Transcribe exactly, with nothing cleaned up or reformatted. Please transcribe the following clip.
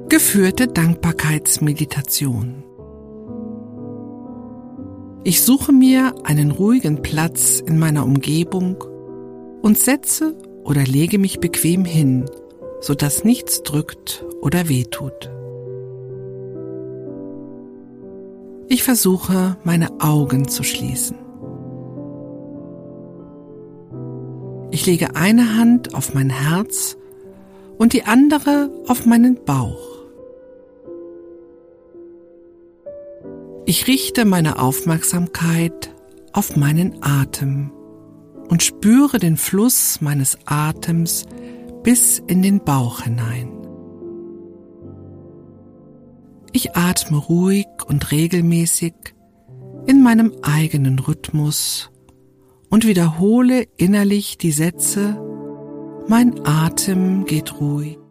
Geführte Dankbarkeitsmeditation. Ich suche mir einen ruhigen Platz in meiner Umgebung und setze oder lege mich bequem hin, sodass nichts drückt oder wehtut. Ich versuche, meine Augen zu schließen. Ich lege eine Hand auf mein Herz und die andere auf meinen Bauch. Ich richte meine Aufmerksamkeit auf meinen Atem und spüre den Fluss meines Atems bis in den Bauch hinein. Ich atme ruhig und regelmäßig in meinem eigenen Rhythmus und wiederhole innerlich die Sätze: Mein Atem geht ruhig,